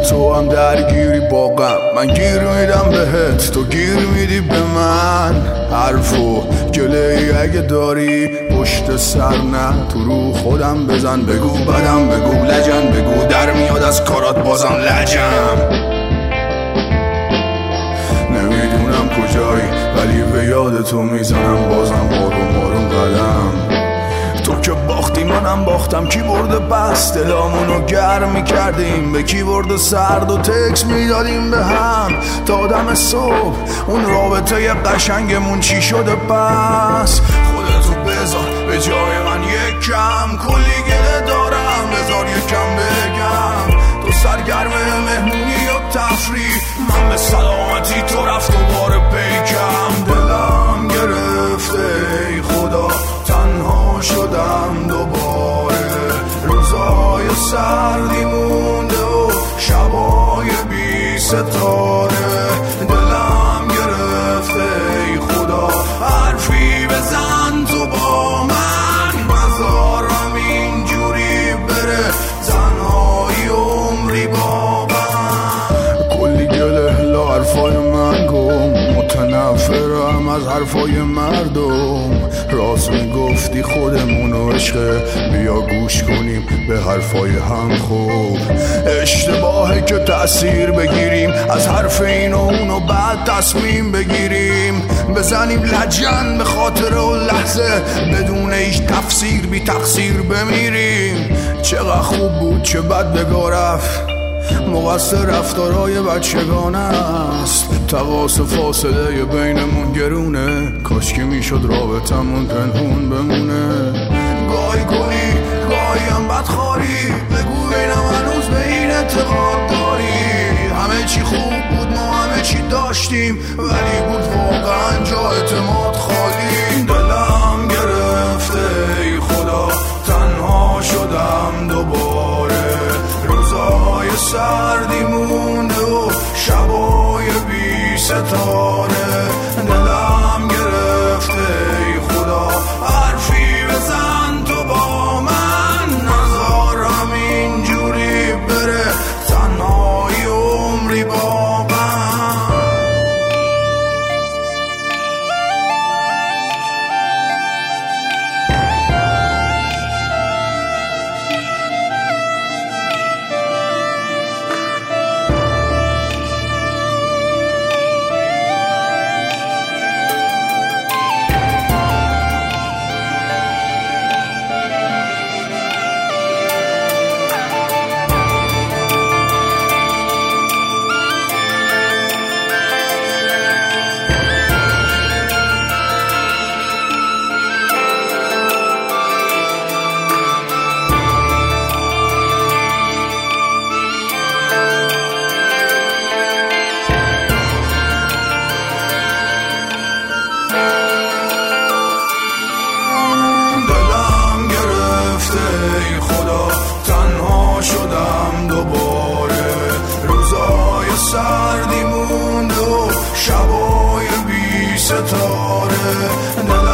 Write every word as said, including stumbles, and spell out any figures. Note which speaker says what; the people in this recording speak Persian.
Speaker 1: تو هم درگیری با غم، من گیر میدم بهت، تو گیر میدی به من. حرف و گله ای اگه داری پشت سر نه، تو رو خودم بزن، بگو بدم، بگو لجن، بگو در میاد از کارات بازم لجم. نمیدونم کجایی ولی به یاد تو میزنم بازم آروم آروم قدم. تو که باختی منم باختم، کی برده پس دلامونو گرم میکردیم، به کی برده سرد و تکس میدادیم به هم تا دم صبح. اون رابطه قشنگمون چی شده پس؟ خودتو بذار به جای من یک کم، کلی گله دارم بذار یک کم بگم. تو سرگرم مهمونی و تفریح، من به سلامتی تو رفت و بار پیکم. دلم گرفته ای خدا، تنها شدم دوباره، روزای سردی مونده و شبای بی ستاره. دلم گرفته ای خدا، حرفی بزن تو با من، نذارم اینجوری بره تنهایی عمری با من. کلی گله لا حرفای من گم، متنفرم از حرفای مردم. راست میگفتی خودمونو عشقه، بیا گوش کنیم به حرفای هم. خوب اشتباهه که تأثیر بگیریم از حرف این و اونو بعد تصمیم بگیریم، بزنیم لجن به خاطر و لحظه بدون هیچ تفسیر بی تقصیر بمیریم. چقدر خوب بود چه بد بگا رفت، مقصر رفتارای بچگانه است. تقاس فاصله بینمون گرونه، کاش که میشد رابطمون پنهون بمونه. گاهی گلی گاهی هم بدخواری، بگو بینم هنوز به این اعتقاد داری. همه چی خوب بود، ما همه چی داشتیم، ولی بود واقعا جا اعتماد خالی. دلم گرفته ای خدا، تنها شدم دوباره، روزای سردی مونده و شبای بی ستاره. دلم گرفته ای خدا، حرفی بزن تو با من، نذارم اینجوری بره تنهایی عمری با من. شدم دوباره، روزای سردی مونده و شبای بی ستاره.